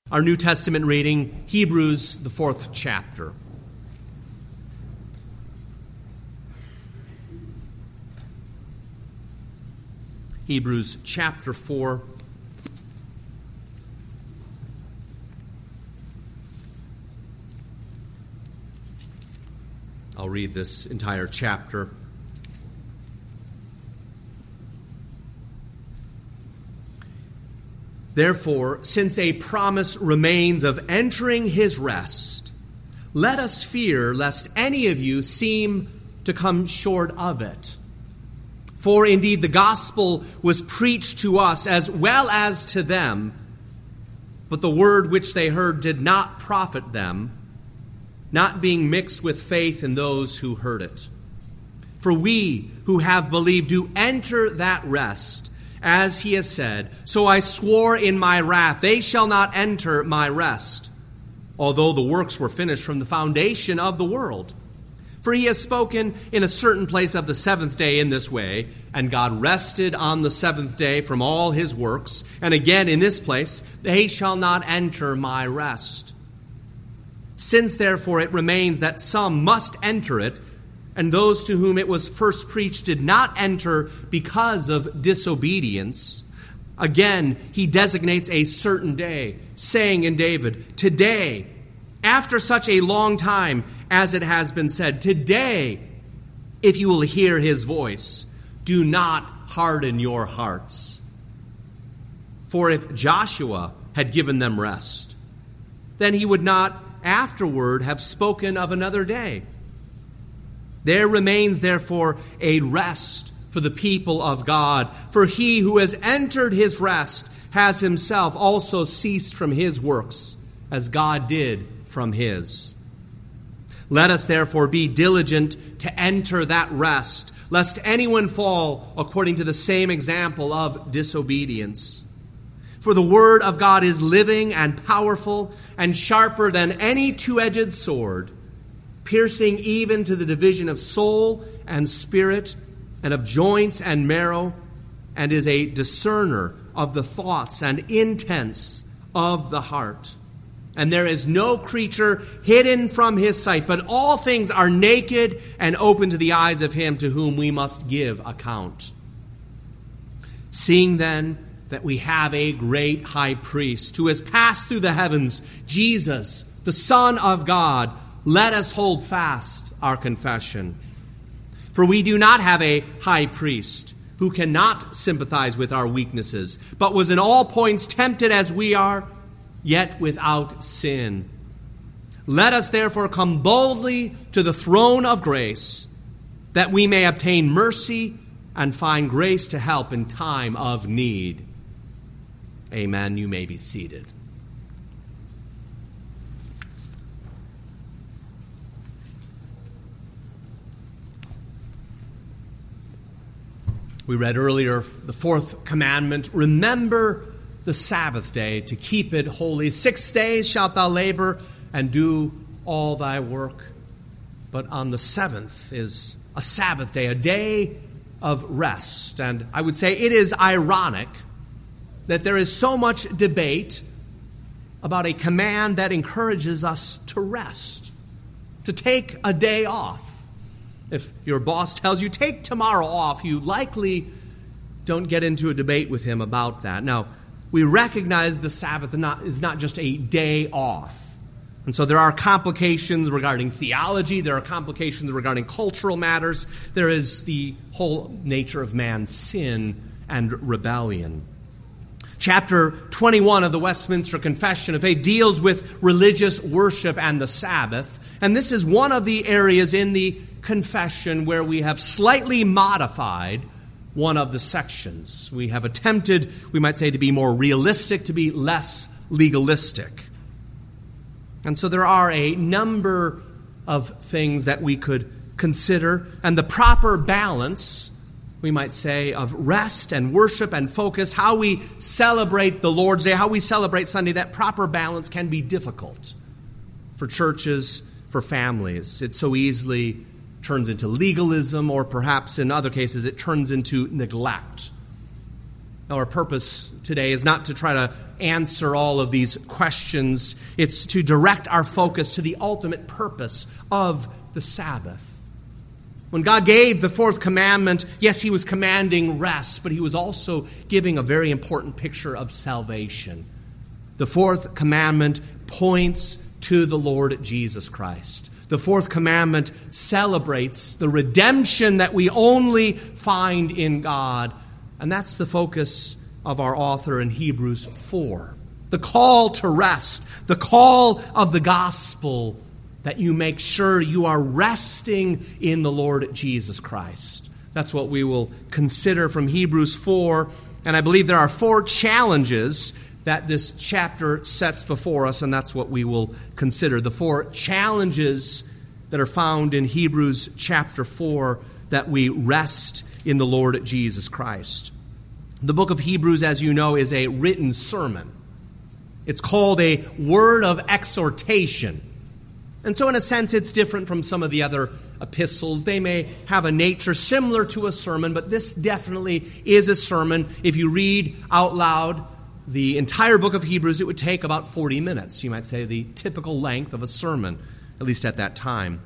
Our New Testament reading, Hebrews, the 4th chapter. Hebrews chapter 4. I'll read this entire chapter. Therefore, since a promise remains of entering his rest, let us fear lest any of you seem to come short of it. For indeed the gospel was preached to us as well as to them, but the word which they heard did not profit them, not being mixed with faith in those who heard it. For we who have believed do enter that rest, as he has said, so I swore in my wrath, they shall not enter my rest, although the works were finished from the foundation of the world. For he has spoken in a certain place of the seventh day in this way, and God rested on the seventh day from all his works, and again in this place, they shall not enter my rest. Since therefore it remains that some must enter it, and those to whom it was first preached did not enter because of disobedience, again he designates a certain day, saying in David, today, after such a long time, as it has been said, today, if you will hear his voice, do not harden your hearts. For if Joshua had given them rest, then he would not afterward have spoken of another day. There remains, therefore, a rest for the people of God. For he who has entered his rest has himself also ceased from his works, as God did from his. Let us therefore be diligent to enter that rest, lest anyone fall according to the same example of disobedience. For the word of God is living and powerful and sharper than any two-edged sword, piercing even to the division of soul and spirit and of joints and marrow, and is a discerner of the thoughts and intents of the heart. And there is no creature hidden from his sight, but all things are naked and open to the eyes of him to whom we must give account. Seeing then that we have a great high priest who has passed through the heavens, Jesus, the Son of God, let us hold fast our confession. For we do not have a high priest who cannot sympathize with our weaknesses, but was in all points tempted as we are, yet without sin. Let us therefore come boldly to the throne of grace, that we may obtain mercy and find grace to help in time of need. Amen. You may be seated. We read earlier the fourth commandment, remember the Sabbath day to keep it holy. 6 days shalt thou labor and do all thy work. But on the seventh is a Sabbath day, a day of rest. And I would say it is ironic that there is so much debate about a command that encourages us to rest, to take a day off. If your boss tells you, take tomorrow off, you likely don't get into a debate with him about that. Now, we recognize the Sabbath is not just a day off. And so there are complications regarding theology. There are complications regarding cultural matters. There is the whole nature of man's sin and rebellion. Chapter 21 of the Westminster Confession of Faith deals with religious worship and the Sabbath. And this is one of the areas in the confession where we have slightly modified one of the sections. We have attempted, we might say, to be more realistic, to be less legalistic. And so there are a number of things that we could consider, and the proper balance, we might say, of rest and worship and focus, how we celebrate the Lord's Day, how we celebrate Sunday, that proper balance can be difficult for churches, for families. It so easily turns into legalism, or perhaps in other cases it turns into neglect. Now, our purpose today is not to try to answer all of these questions. It's to direct our focus to the ultimate purpose of the Sabbath. When God gave the fourth commandment, yes, he was commanding rest, but he was also giving a very important picture of salvation. The fourth commandment points to the Lord Jesus Christ. The fourth commandment celebrates the redemption that we only find in God. And that's the focus of our author in Hebrews 4. The call to rest, the call of the gospel, that you make sure you are resting in the Lord Jesus Christ. That's what we will consider from Hebrews 4. And I believe there are 4 challenges that this chapter sets before us, and that's what we will consider. The 4 challenges that are found in Hebrews chapter 4, that we rest in the Lord Jesus Christ. The book of Hebrews, as you know, is a written sermon. It's called a word of exhortation. And so in a sense, it's different from some of the other epistles. They may have a nature similar to a sermon, but this definitely is a sermon. If you read out loud the entire book of Hebrews, it would take about 40 minutes. You might say the typical length of a sermon, at least at that time.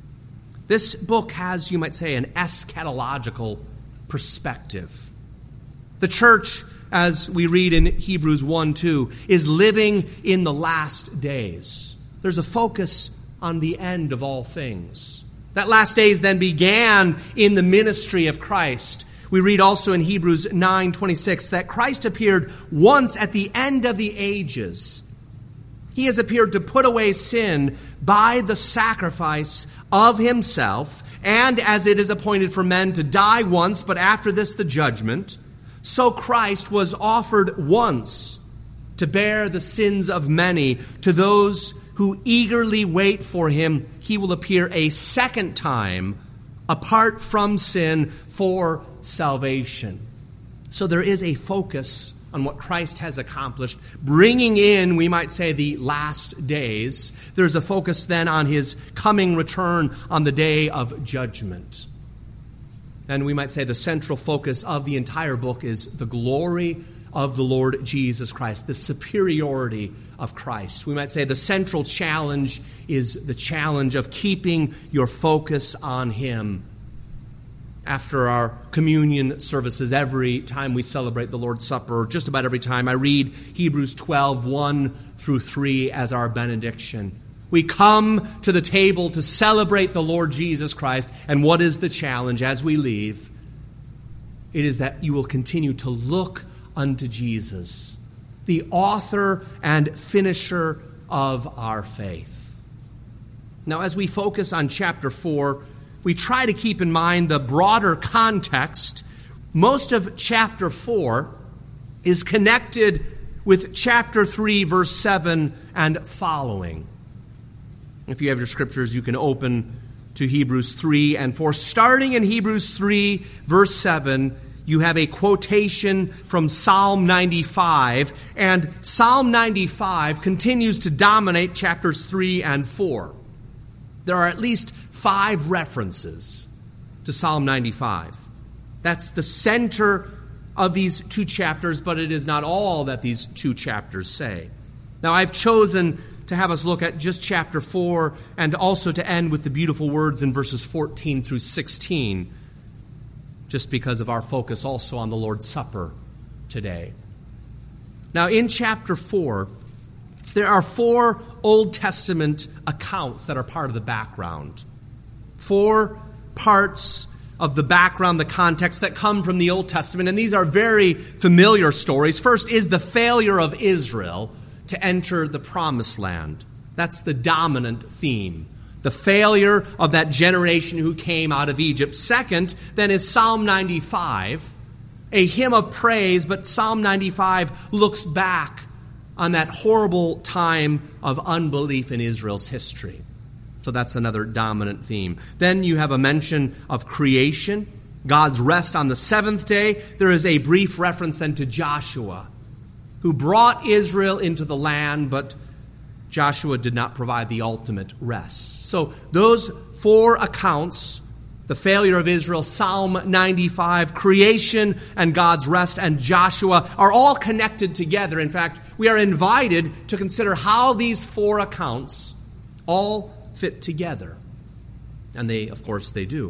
This book has, you might say, an eschatological perspective. The church, as we read in Hebrews 1:2, is living in the last days. There's a focus on the end of all things. That last days then began in the ministry of Christ. We read also in Hebrews 9:26 that Christ appeared once at the end of the ages. He has appeared to put away sin by the sacrifice of himself, and as it is appointed for men to die once, but after this the judgment, so Christ was offered once to bear the sins of many. To those who eagerly wait for him, he will appear a second time, apart from sin, for salvation. So there is a focus on what Christ has accomplished, bringing in, we might say, the last days. There's a focus then on his coming return on the day of judgment. And we might say the central focus of the entire book is the glory of the Lord Jesus Christ, the superiority of Christ. We might say the central challenge is the challenge of keeping your focus on him. After our communion services, every time we celebrate the Lord's Supper, just about every time, I read Hebrews 12:1-3 as our benediction. We come to the table to celebrate the Lord Jesus Christ, and what is the challenge as we leave? It is that you will continue to look unto Jesus, the author and finisher of our faith. Now, as we focus on chapter 4, we try to keep in mind the broader context. Most of chapter 4 is connected with chapter 3, verse 7 and following. If you have your scriptures, you can open to Hebrews 3 and 4. Starting in Hebrews 3, verse 7, you have a quotation from Psalm 95, and Psalm 95 continues to dominate chapters 3 and 4. There are at least 5 references to Psalm 95. That's the center of these 2 chapters, but it is not all that these 2 chapters say. Now, I've chosen to have us look at just chapter 4 and also to end with the beautiful words in verses 14-16, just because of our focus also on the Lord's Supper today. Now, in chapter 4, there are 4 Old Testament accounts that are part of the background. 4 parts of the background, the context that come from the Old Testament, and these are very familiar stories. First is the failure of Israel to enter the Promised Land. That's the dominant theme. The failure of that generation who came out of Egypt. Second, then, is Psalm 95, a hymn of praise, but Psalm 95 looks back on that horrible time of unbelief in Israel's history. So that's another dominant theme. Then you have a mention of creation, God's rest on the 7th day. There is a brief reference then to Joshua, who brought Israel into the land, but Joshua did not provide the ultimate rest. So those 4 accounts The failure of Israel, Psalm 95, creation and God's rest, and Joshua are all connected together. In fact, we are invited to consider how these four accounts all fit together. And they, of course, they do.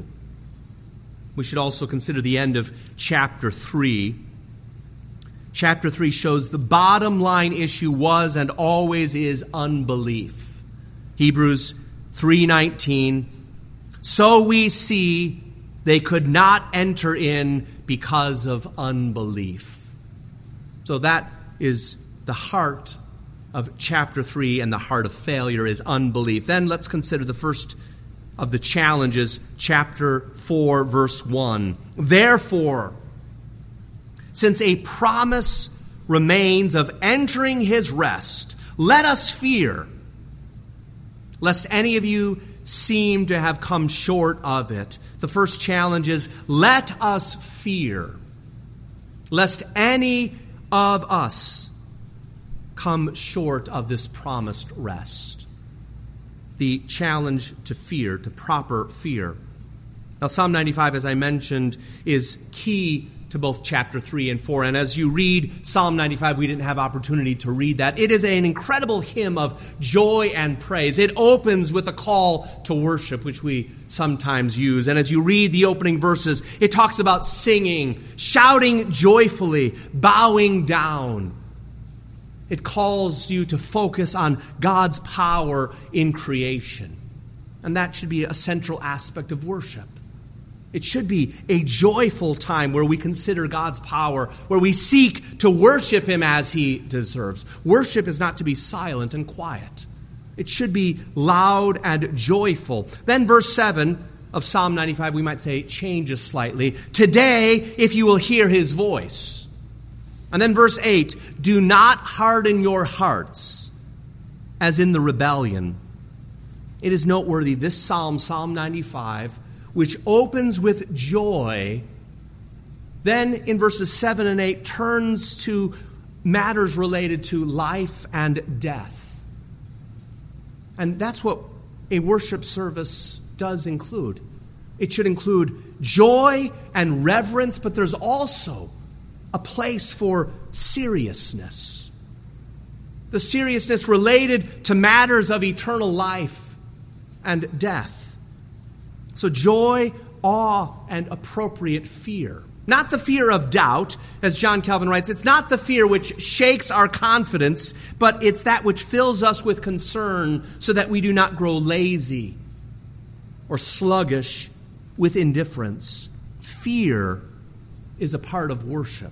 We should also consider the end of chapter 3. Chapter 3 shows the bottom line issue was and always is unbelief. Hebrews 3:19, so we see they could not enter in because of unbelief. So that is the heart of chapter 3, and the heart of failure is unbelief. Then let's consider the first of the challenges, chapter 4, verse 1. Therefore, since a promise remains of entering his rest, let us fear, lest any of you seem to have come short of it. The first challenge is, let us fear, lest any of us come short of this promised rest. The challenge to fear, to proper fear. Now, Psalm 95, as I mentioned, is key to both chapter 3 and 4. And as you read Psalm 95, we didn't have opportunity to read that. It is an incredible hymn of joy and praise. It opens with a call to worship, which we sometimes use. And as you read the opening verses, it talks about singing, shouting joyfully, bowing down. It calls you to focus on God's power in creation. And that should be a central aspect of worship. It should be a joyful time where we consider God's power, where we seek to worship him as he deserves. Worship is not to be silent and quiet. It should be loud and joyful. Then verse 7 of Psalm 95, we might say, changes slightly. Today, if you will hear his voice. And then verse 8, do not harden your hearts as in the rebellion. It is noteworthy, this psalm, Psalm 95, which opens with joy, then in verses 7 and 8 turns to matters related to life and death. And that's what a worship service does include. It should include joy and reverence, but there's also a place for seriousness. The seriousness related to matters of eternal life and death. So joy, awe, and appropriate fear. Not the fear of doubt, as John Calvin writes. It's not the fear which shakes our confidence, but it's that which fills us with concern so that we do not grow lazy or sluggish with indifference. Fear is a part of worship.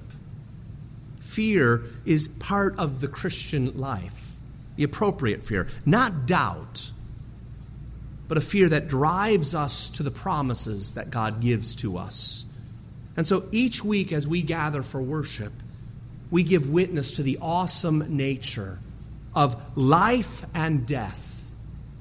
Fear is part of the Christian life, the appropriate fear, not doubt, but a fear that drives us to the promises that God gives to us. And so each week as we gather for worship, we give witness to the awesome nature of life and death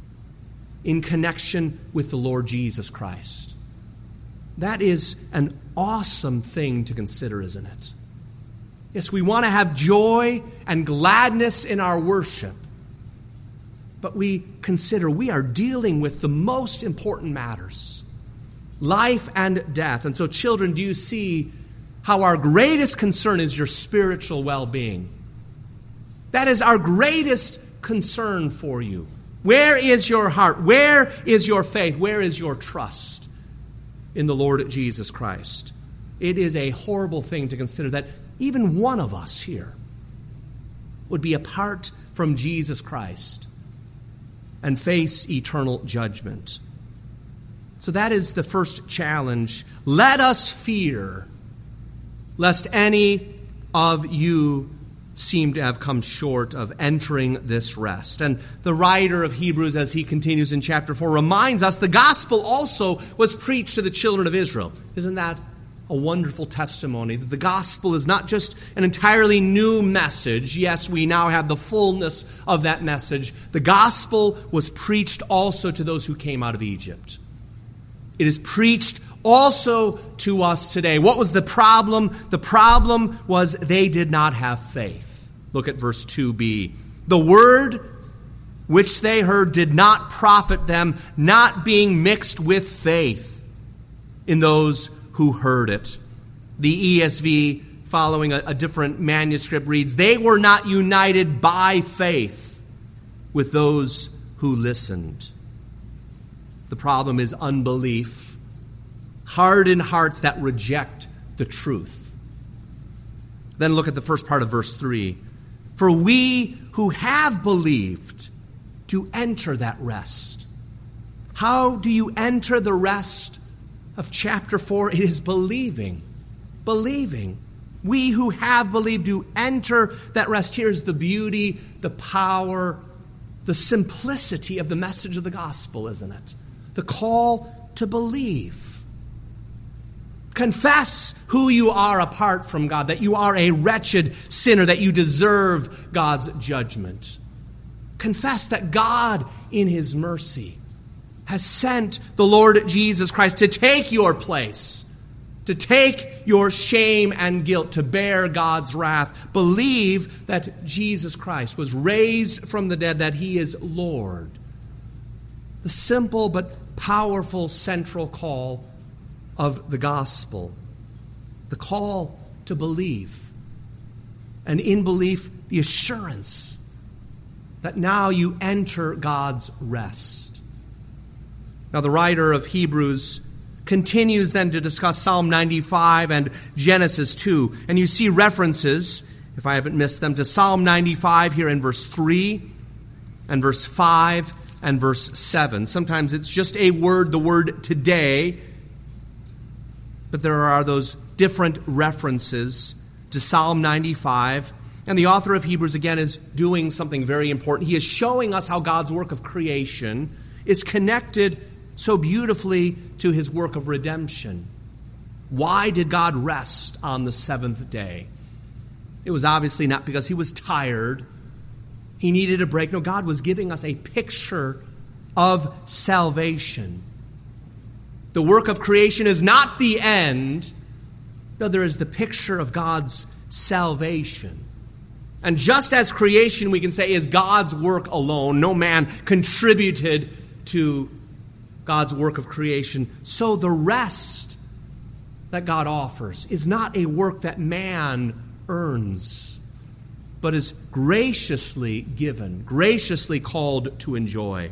in connection with the Lord Jesus Christ. That is an awesome thing to consider, isn't it? Yes, we want to have joy and gladness in our worship. But we consider we are dealing with the most important matters, life and death. And so, children, do you see how our greatest concern is your spiritual well-being? That is our greatest concern for you. Where is your heart? Where is your faith? Where is your trust in the Lord Jesus Christ? It is a horrible thing to consider that even one of us here would be apart from Jesus Christ and face eternal judgment. So that is the first challenge. Let us fear, lest any of you seem to have come short of entering this rest. And the writer of Hebrews, as he continues in chapter 4, reminds us the gospel also was preached to the children of Israel. Isn't that a wonderful testimony that the gospel is not just an entirely new message? Yes, we now have the fullness of that message. The gospel was preached also to those who came out of Egypt. It is preached also to us today. What was the problem? The problem was they did not have faith. Look at verse 2b. The word which they heard did not profit them, not being mixed with faith in those who heard it. The ESV, following a different manuscript, reads, "They were not united by faith with those who listened." The problem is unbelief, hardened hearts that reject the truth. Then look at the first part of verse 3. "For we who have believed do enter that rest." How do you enter the rest of chapter 4? It is believing. Believing. We who have believed do enter that rest. Here's the beauty, the power, the simplicity of the message of the gospel, isn't it? The call to believe. Confess who you are apart from God, that you are a wretched sinner, that you deserve God's judgment. Confess that God, in his mercy, has sent the Lord Jesus Christ to take your place, to take your shame and guilt, to bear God's wrath. Believe that Jesus Christ was raised from the dead, that he is Lord. The simple but powerful central call of the gospel. The call to believe. And in belief, the assurance that now you enter God's rest. Now the writer of Hebrews continues then to discuss Psalm 95 and Genesis 2. And you see references, if I haven't missed them, to Psalm 95 here in verse 3 and verse 5 and verse 7. Sometimes it's just a word, the word today, but there are those different references to Psalm 95. And the author of Hebrews, again, is doing something very important. He is showing us how God's work of creation is connected so beautifully to his work of redemption. Why did God rest on the seventh day? It was obviously not because he was tired. He needed a break. No, God was giving us a picture of salvation. The work of creation is not the end. No, there is the picture of God's salvation. And just as creation, we can say, is God's work alone, no man contributed to God's work of creation, so the rest that God offers is not a work that man earns, but is graciously given, graciously called to enjoy.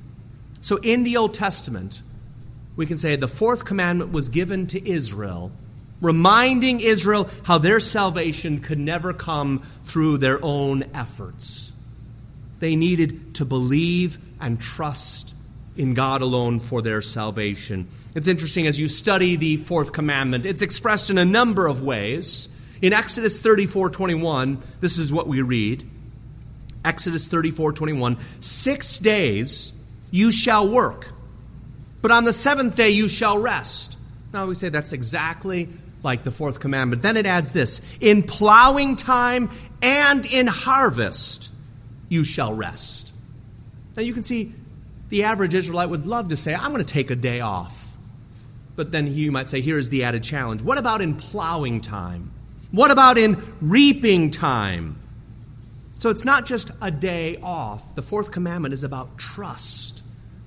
So in the Old Testament, we can say the fourth commandment was given to Israel, reminding Israel how their salvation could never come through their own efforts. They needed to believe and trust in God alone for their salvation. It's interesting, as you study the fourth commandment, it's expressed in a number of ways. In Exodus 34:21, this is what we read. Exodus 34:21, 6 days you shall work, but on the seventh day you shall rest. Now we say that's exactly like the fourth commandment. Then it adds this, in plowing time and in harvest you shall rest. Now you can see the average Israelite would love to say, I'm going to take a day off. But then you might say, here's the added challenge. What about in plowing time? What about in reaping time? So it's not just a day off. The fourth commandment is about trust.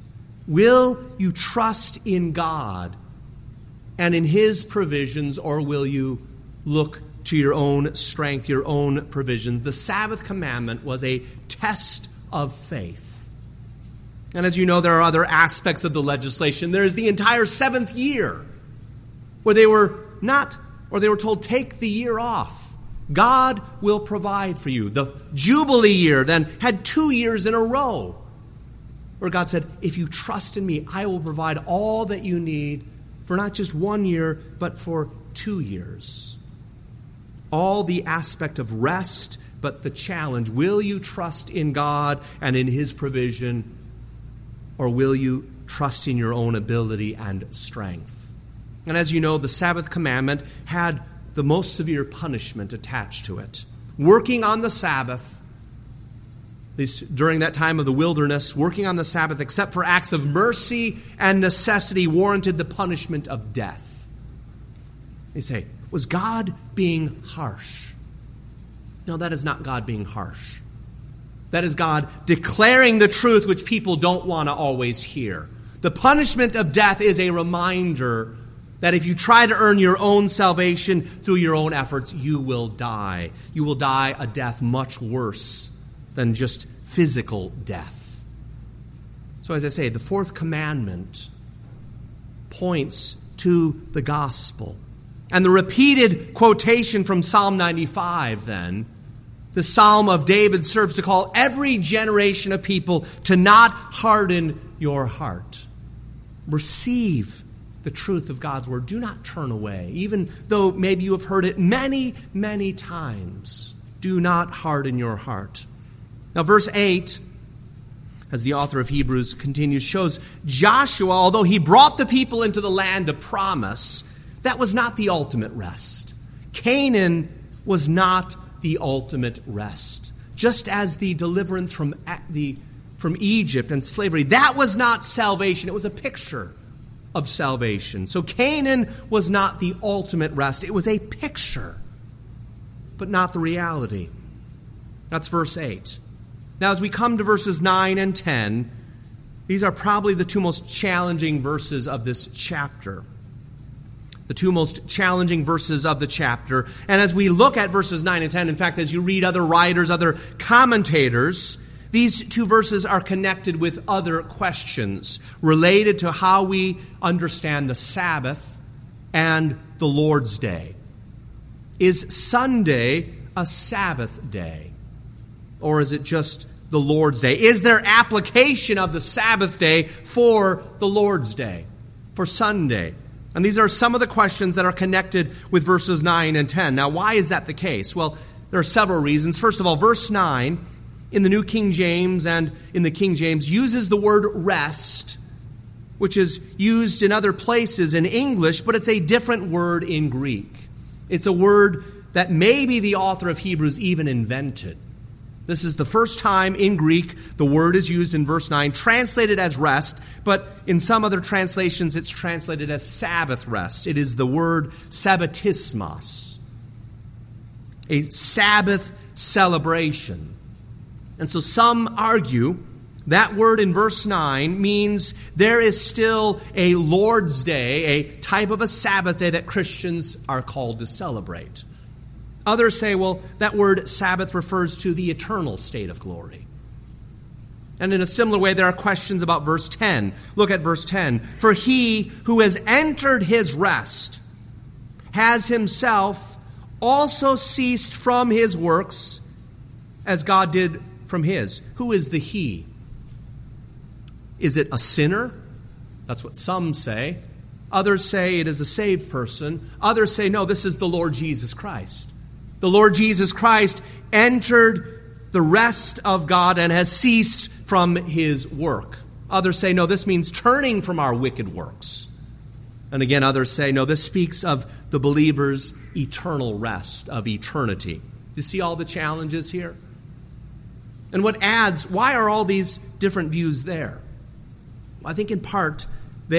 Will you trust in God and in his provisions, or will you look to your own strength, your own provisions? The Sabbath commandment was a test of faith. And as you know, there are other aspects of the legislation. There is the entire seventh year where they were told, take the year off. God will provide for you. The Jubilee year then had 2 years in a row where God said, if you trust in me, I will provide all that you need for not just 1 year, but for 2 years. All the aspect of rest, but the challenge, will you trust in God and in his provision, or will you trust in your own ability and strength? And as you know, the Sabbath commandment had the most severe punishment attached to it. Working on the Sabbath, at least during that time of the wilderness, working on the Sabbath, except for acts of mercy and necessity, warranted the punishment of death. You say, was God being harsh? No, that is not God being harsh. That is God declaring the truth which people don't want to always hear. The punishment of death is a reminder that if you try to earn your own salvation through your own efforts, you will die. You will die a death much worse than just physical death. So as I say, the fourth commandment points to the gospel. And the repeated quotation from Psalm 95 then, the Psalm of David, serves to call every generation of people to not harden your heart. Receive the truth of God's word. Do not turn away, even though maybe you have heard it many, many times. Do not harden your heart. Now, verse 8, as the author of Hebrews continues, shows Joshua, although he brought the people into the land of promise, that was not the ultimate rest. Canaan was not the ultimate rest. Just as the deliverance from Egypt and slavery, that was not salvation. It was a picture of salvation. So Canaan was not the ultimate rest. It was a picture, but not the reality. That's verse 8. Now, as we come to verses 9 and 10, these are probably the two most challenging verses of this chapter. The two most challenging verses of the chapter. And as we look at verses 9 and 10, in fact, as you read other writers, other commentators, these two verses are connected with other questions related to how we understand the Sabbath and the Lord's Day. Is Sunday a Sabbath day? Or is it just the Lord's Day? Is there application of the Sabbath day for the Lord's Day, for Sunday? And these are some of the questions that are connected with verses 9 and 10. Now, why is that the case? Well, there are several reasons. First of all, verse 9 in the New King James and in the King James uses the word rest, which is used in other places in English, but it's a different word in Greek. It's a word that maybe the author of Hebrews even invented. This is the first time in Greek the word is used in verse 9, translated as rest, but in some other translations it's translated as Sabbath rest. It is the word sabbatismos, a Sabbath celebration. And so some argue that word in verse 9 means there is still a Lord's Day, a type of a Sabbath day that Christians are called to celebrate. Others say, well, that word Sabbath refers to the eternal state of glory. And in a similar way, there are questions about verse 10. Look at verse 10. For he who has entered his rest has himself also ceased from his works as God did from his. Who is the he? Is it a sinner? That's what some say. Others say it is a saved person. Others say, no, this is the Lord Jesus Christ. The Lord Jesus Christ entered the rest of God and has ceased from his work. Others say, no, this means turning from our wicked works. And again, others say, no, this speaks of the believer's eternal rest, of eternity. Do you see all the challenges here? And what adds, why are all these different views there? I think in part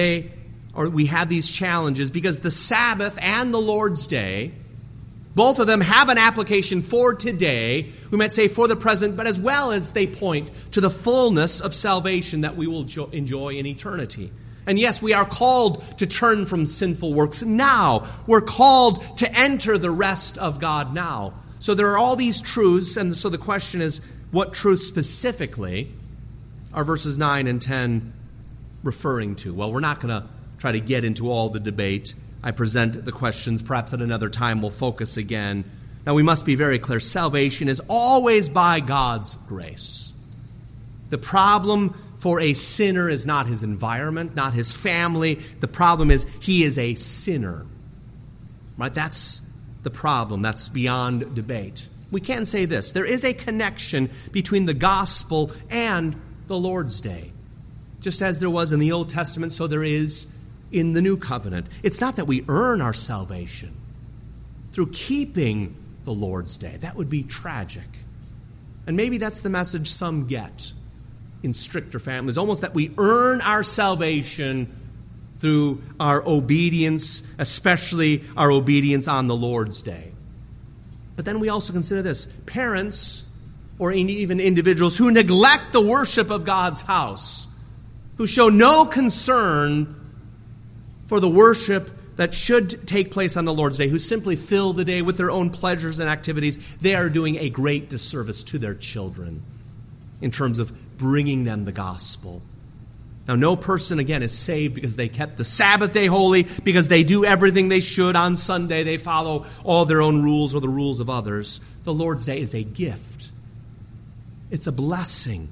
we have these challenges because the Sabbath and the Lord's Day, both of them have an application for today, we might say for the present, but as well as they point to the fullness of salvation that we will enjoy in eternity. And yes, we are called to turn from sinful works now. We're called to enter the rest of God now. So there are all these truths, and so the question is, what truth specifically are verses 9 and 10 referring to? Well, we're not going to try to get into all the debate. I present the questions. Perhaps at another time we'll focus again. Now, we must be very clear. Salvation is always by God's grace. The problem for a sinner is not his environment, not his family. The problem is he is a sinner. Right? That's the problem. That's beyond debate. We can say this. There is a connection between the gospel and the Lord's Day. Just as there was in the Old Testament, so there is in the New Covenant. It's not that we earn our salvation through keeping the Lord's Day. That would be tragic. And maybe that's the message some get in stricter families, almost that we earn our salvation through our obedience, especially our obedience on the Lord's Day. But then we also consider this. Parents, or even individuals who neglect the worship of God's house, who show no concern for the worship that should take place on the Lord's Day, who simply fill the day with their own pleasures and activities, they are doing a great disservice to their children in terms of bringing them the gospel. Now, no person, again, is saved because they kept the Sabbath day holy, because they do everything they should on Sunday. They follow all their own rules or the rules of others. The Lord's Day is a gift. It's a blessing.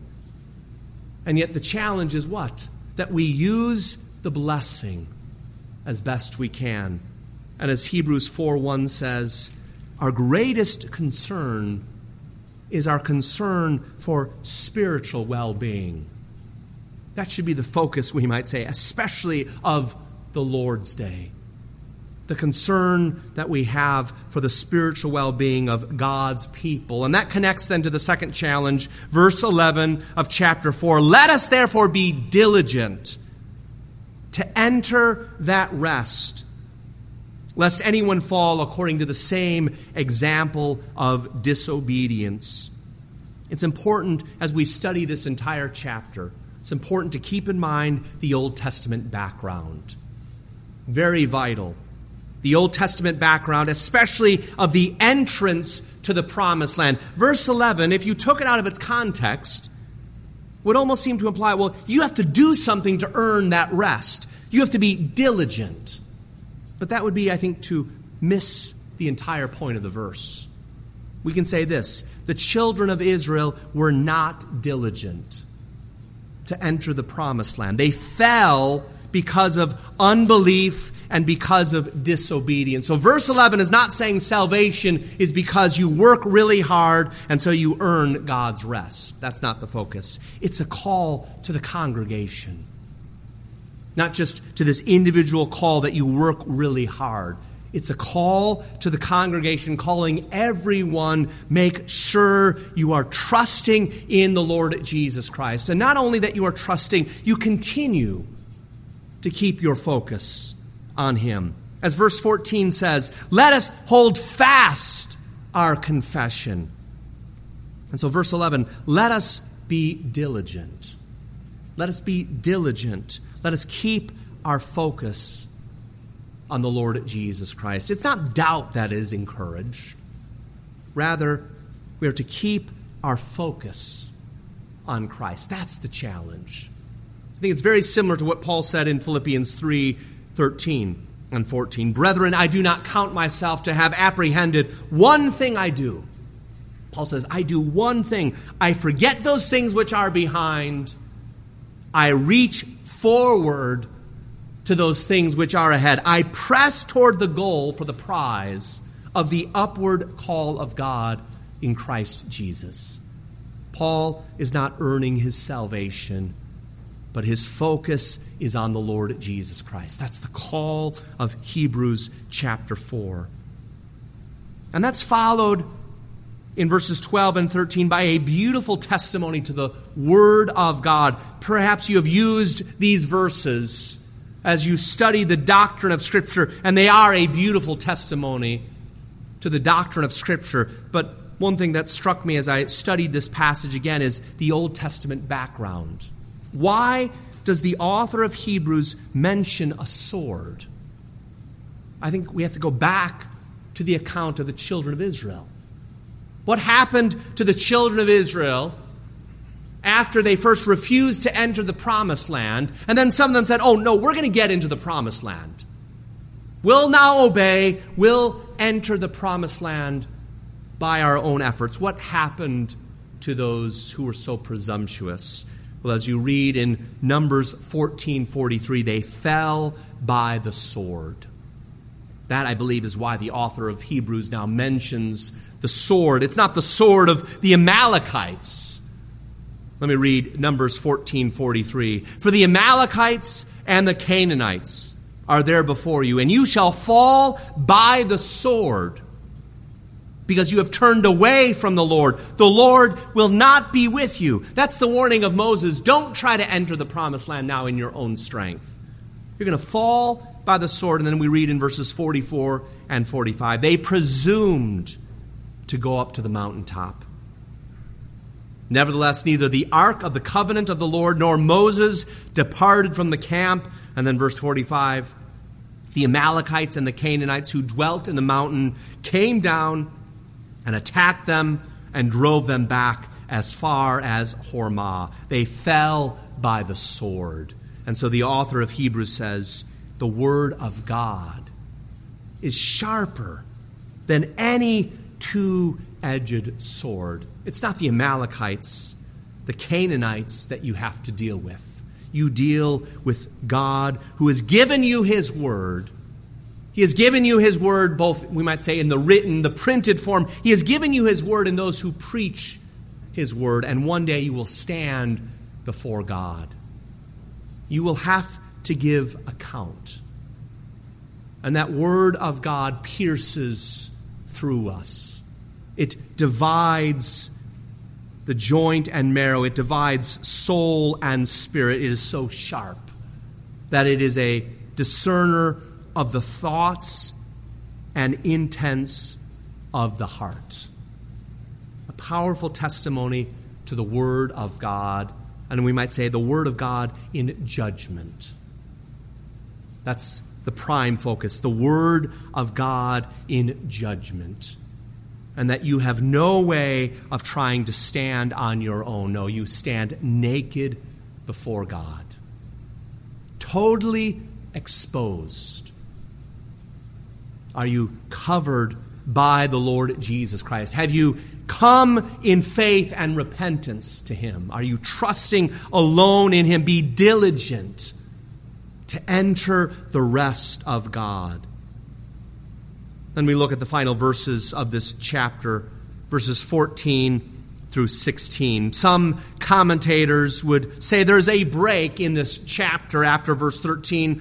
And yet the challenge is what? That we use the blessing as best we can. And as Hebrews 4:1 says, our greatest concern is our concern for spiritual well-being. That should be the focus, we might say, especially of the Lord's Day. The concern that we have for the spiritual well-being of God's people. And that connects then to the second challenge, verse 11 of chapter 4. Let us therefore be diligent to enter that rest, lest anyone fall according to the same example of disobedience. It's important as we study this entire chapter, it's important to keep in mind the Old Testament background. Very vital. The Old Testament background, especially of the entrance to the Promised Land. Verse 11, if you took it out of its context, would almost seem to imply, well, you have to do something to earn that rest. You have to be diligent. But that would be, I think, to miss the entire point of the verse. We can say this: the children of Israel were not diligent to enter the Promised Land. They fell because of unbelief and because of disobedience. So verse 11 is not saying salvation is because you work really hard and so you earn God's rest. That's not the focus. It's a call to the congregation. Not just to this individual call that you work really hard. It's a call to the congregation, calling everyone, make sure you are trusting in the Lord Jesus Christ. And not only that you are trusting, you continue to keep your focus on Him. As verse 14 says, let us hold fast our confession. And so verse 11, let us be diligent. Let us be diligent. Let us keep our focus on the Lord Jesus Christ. It's not doubt that is encouraged. Rather, we are to keep our focus on Christ. That's the challenge. I think it's very similar to what Paul said in Philippians 3:13 and 14. Brethren, I do not count myself to have apprehended. One thing I do. Paul says, I do one thing. I forget those things which are behind. I reach forward to those things which are ahead. I press toward the goal for the prize of the upward call of God in Christ Jesus. Paul is not earning his salvation, but his focus is on the Lord Jesus Christ. That's the call of Hebrews chapter 4. And that's followed in verses 12 and 13 by a beautiful testimony to the Word of God. Perhaps you have used these verses as you study the doctrine of Scripture, and they are a beautiful testimony to the doctrine of Scripture. But one thing that struck me as I studied this passage again is the Old Testament background. Why does the author of Hebrews mention a sword? I think we have to go back to the account of the children of Israel. What happened to the children of Israel after they first refused to enter the Promised Land, and then some of them said, oh no, we're going to get into the Promised Land. We'll now obey, we'll enter the Promised Land by our own efforts. What happened to those who were so presumptuous? Well, as you read in Numbers 14:43, they fell by the sword. That, I believe, is why the author of Hebrews now mentions the sword. It's not the sword of the Amalekites. Let me read Numbers 14:43. For the Amalekites and the Canaanites are there before you, and you shall fall by the sword, because you have turned away from the Lord. The Lord will not be with you. That's the warning of Moses. Don't try to enter the Promised Land now in your own strength. You're going to fall by the sword. And then we read in verses 44 and 45, they presumed to go up to the mountaintop. Nevertheless, neither the ark of the covenant of the Lord nor Moses departed from the camp. And then verse 45, The Amalekites and the Canaanites who dwelt in the mountain came down and attacked them and drove them back as far as Hormah. They fell by the sword. And so the author of Hebrews says, the word of God is sharper than any two-edged sword. It's not the Amalekites, the Canaanites that you have to deal with. You deal with God who has given you his word. He has given you his word both, we might say, in the written, the printed form. He has given you his word in those who preach his word. And one day you will stand before God. You will have to give account. And that word of God pierces through us. It divides the joint and marrow. It divides soul and spirit. It is so sharp that it is a discerner of the thoughts and intents of the heart. A powerful testimony to the Word of God, and we might say the Word of God in judgment. That's the prime focus, the Word of God in judgment. And that you have no way of trying to stand on your own. No, you stand naked before God. Totally exposed. Are you covered by the Lord Jesus Christ? Have you come in faith and repentance to him? Are you trusting alone in him? Be diligent to enter the rest of God. Then we look at the final verses of this chapter, verses 14 through 16. Some commentators would say there's a break in this chapter after verse 14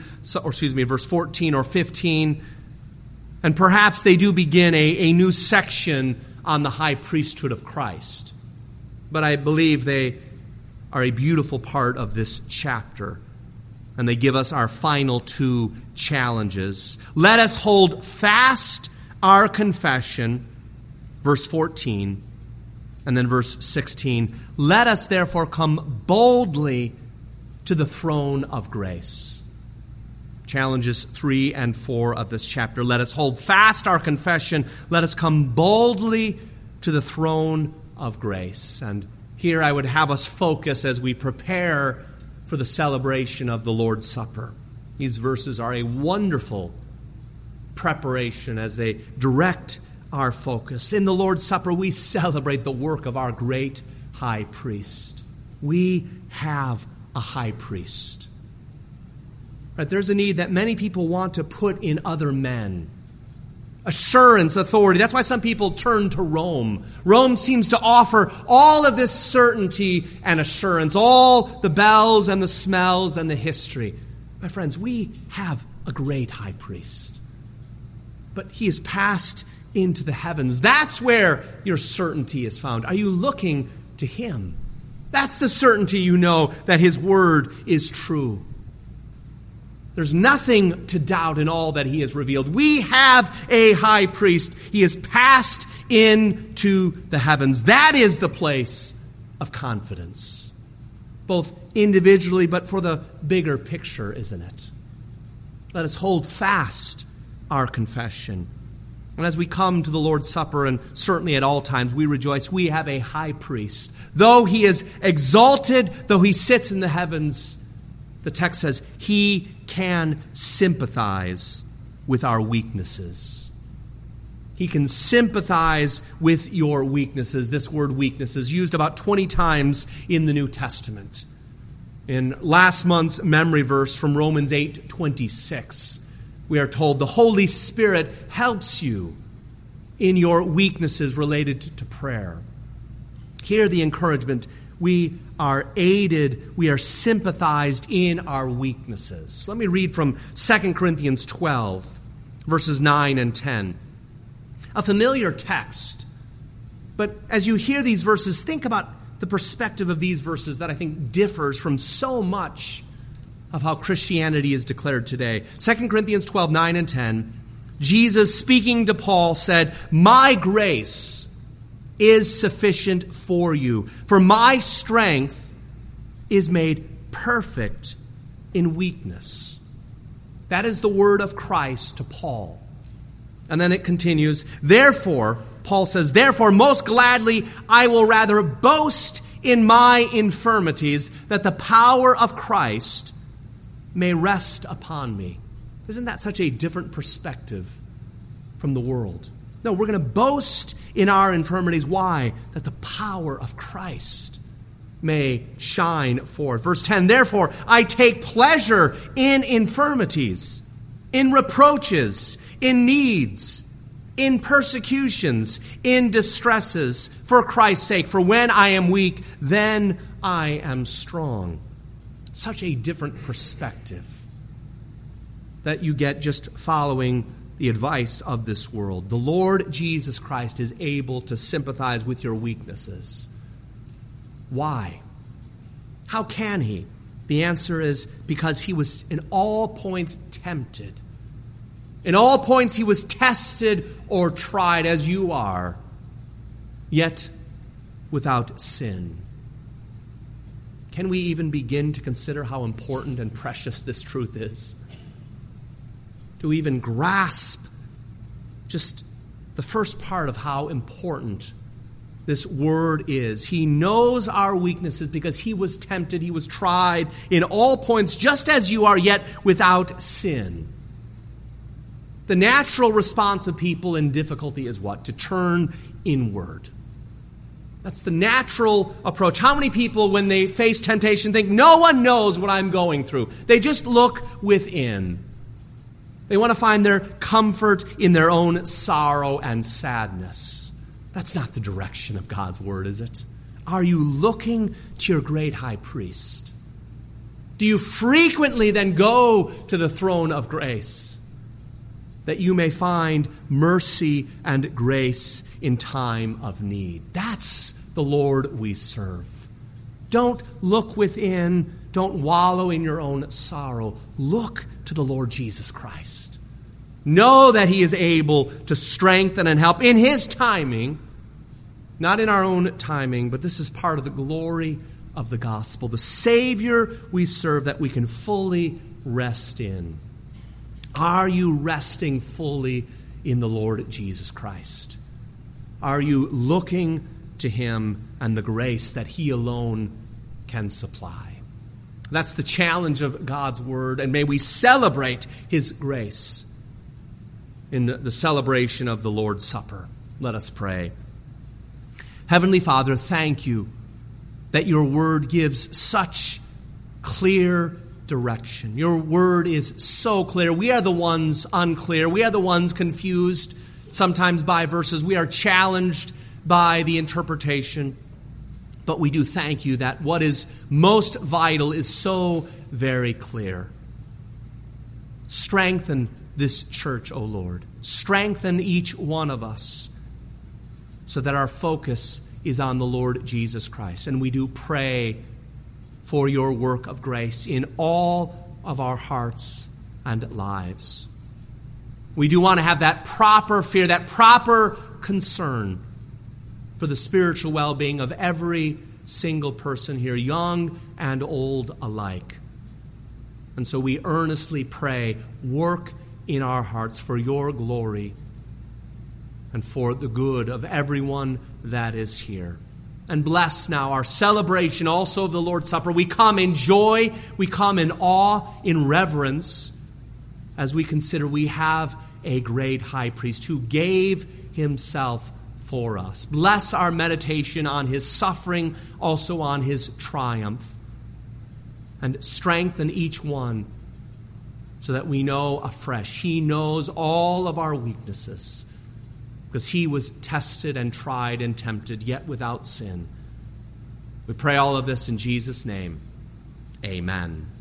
or 15. And perhaps they do begin a new section on the high priesthood of Christ. But I believe they are a beautiful part of this chapter. And they give us our final two challenges. Let us hold fast our confession, verse 14, and then verse 16. Let us therefore come boldly to the throne of grace. Challenges 3 and 4 of this chapter. Let us hold fast our confession. Let us come boldly to the throne of grace. And here I would have us focus as we prepare for the celebration of the Lord's Supper. These verses are a wonderful preparation as they direct our focus. In the Lord's Supper, we celebrate the work of our great high priest. We have a high priest. Right? There's a need that many people want to put in other men. Assurance, authority. That's why some people turn to Rome. Rome seems to offer all of this certainty and assurance, all the bells and the smells and the history. My friends, we have a great high priest. But he is passed into the heavens. That's where your certainty is found. Are you looking to him? That's the certainty you know that his word is true. There's nothing to doubt in all that he has revealed. We have a high priest. He is passed into the heavens. That is the place of confidence, both individually but for the bigger picture, isn't it? Let us hold fast our confession. And as we come to the Lord's Supper, and certainly at all times, we rejoice we have a high priest. Though he is exalted, though he sits in the heavens, the text says he can sympathize with our weaknesses. He can sympathize with your weaknesses. This word weakness is used about 20 times in the New Testament. In last month's memory verse from Romans 8:26, we are told the Holy Spirit helps you in your weaknesses related to prayer. Hear the encouragement. We are aided, we are sympathized in our weaknesses. Let me read from 2 Corinthians 12, verses 9 and 10. A familiar text, but as you hear these verses, think about the perspective of these verses that I think differs from so much of how Christianity is declared today. 2 Corinthians 12, 9 and 10, Jesus speaking to Paul said, "My grace is sufficient for you, for my strength is made perfect in weakness." That is the word of Christ to Paul. And then it continues, therefore, Paul says, therefore, most gladly I will rather boast in my infirmities, that the power of Christ may rest upon me. Isn't that such a different perspective from the world? No, we're going to boast in our infirmities. Why? That the power of Christ may shine forth. Verse 10, therefore, I take pleasure in infirmities, in reproaches, in needs, in persecutions, in distresses, for Christ's sake. For when I am weak, then I am strong. Such a different perspective that you get just following the advice of this world. The Lord Jesus Christ is able to sympathize with your weaknesses. Why? How can he? The answer is because he was in all points tempted. In all points he was tested or tried as you are, yet without sin. Can we even begin to consider how important and precious this truth is? To even grasp just the first part of how important this word is. He knows our weaknesses because he was tempted, he was tried in all points, just as you are, yet without sin. The natural response of people in difficulty is what? To turn inward. That's the natural approach. How many people, when they face temptation, think, no one knows what I'm going through? They just look within. They want to find their comfort in their own sorrow and sadness. That's not the direction of God's word, is it? Are you looking to your great high priest? Do you frequently then go to the throne of grace, that you may find mercy and grace in time of need? That's the Lord we serve. Don't look within. Don't wallow in your own sorrow. Look to the Lord Jesus Christ. Know that he is able to strengthen and help in his timing, not in our own timing, but this is part of the glory of the gospel. The Savior we serve that we can fully rest in. Are you resting fully in the Lord Jesus Christ? Are you looking to him and the grace that he alone can supply? That's the challenge of God's word, and may we celebrate his grace in the celebration of the Lord's Supper. Let us pray. Heavenly Father, thank you that your word gives such clear direction. Your word is so clear. We are the ones unclear. We are the ones confused sometimes by verses. We are challenged by the interpretation. But we do thank you that what is most vital is so very clear. Strengthen this church, O Lord. Strengthen each one of us so that our focus is on the Lord Jesus Christ. And we do pray for your work of grace in all of our hearts and lives. We do want to have that proper fear, that proper concern for the spiritual well-being of every single person here, young and old alike. And so we earnestly pray, work in our hearts for your glory and for the good of everyone that is here. And bless now our celebration also of the Lord's Supper. We come in joy, we come in awe, in reverence, as we consider we have a great high priest who gave himself for us. Bless our meditation on his suffering, also on his triumph. And strengthen each one so that we know afresh. He knows all of our weaknesses because he was tested and tried and tempted, yet without sin. We pray all of this in Jesus' name. Amen.